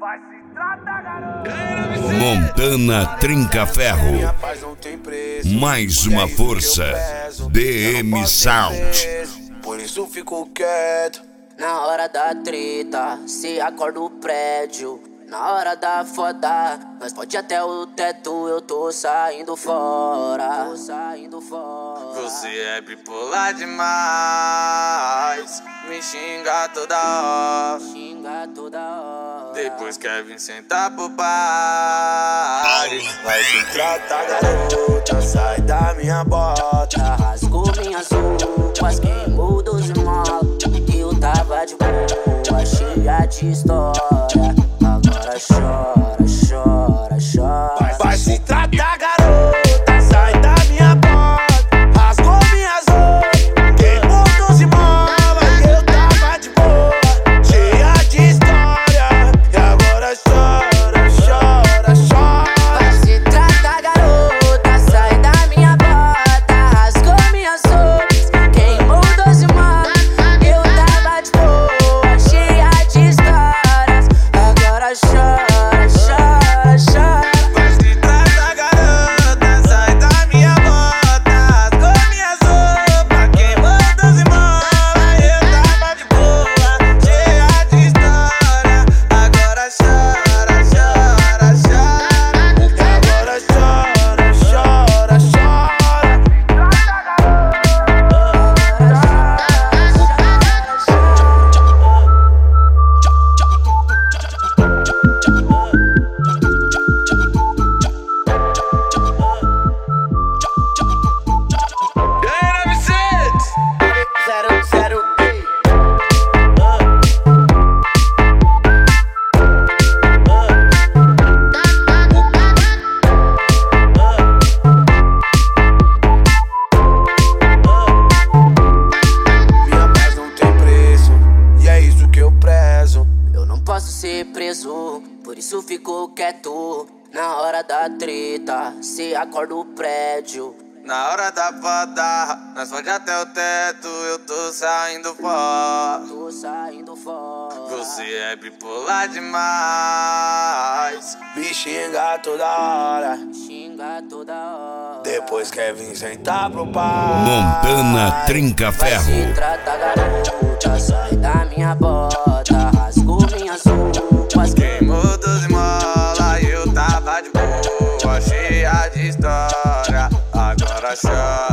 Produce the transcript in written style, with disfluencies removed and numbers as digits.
Montana Trinca-Ferro. Mais uma força. DM Sound. Por isso fico quieto. Na hora da treta, se acorda o prédio. Na hora da foda, nós pode até o teto, eu tô saindo fora. Você é bipolar demais, me xinga toda hora. Depois quer vir sentar pro party. Vai se tratar, garota, sai da minha bota. Rasgou minhas roupas, queimou 12 molas. Eu tava de boa, cheia de história. Agora chora, chora, chora. Vai se tratar, garota, sai da minha bota. Rasgou minhas roupas, queimou 12 molas. Eu tava de boa, cheia de história. E agora chora, chora, chora. Vai se tratar, garota, sai da minha bota. Rasgou minhas roupas, queimou 12 molas. Eu tava de boa, cheia de histórias. Agora chora, chora, chora. Vai se tratar, garota, sai da minha bota. Rasgou minhas roupas, queimou 12 molas. Eu tava de boa, cheia de história. Agora chora, chora, chora. E agora chora, chora, chora. Minha paz não tem preço, e é isso que eu prezo. Eu não posso ser preso, por isso fico quieto. Na hora da treta, se acorda o prédio. Na hora da foda, nós pode até o teto, eu tô saindo fora. Você é bipolar demais, me xinga toda hora. Depois quer vir sentar pro pai. Montana Vai Trinca-Ferro. se tratar, garota, sai da minha bota. Rasgou minhas roupas, Queimou 12 molas, eu tava de boa, cheia de história. Agora chora.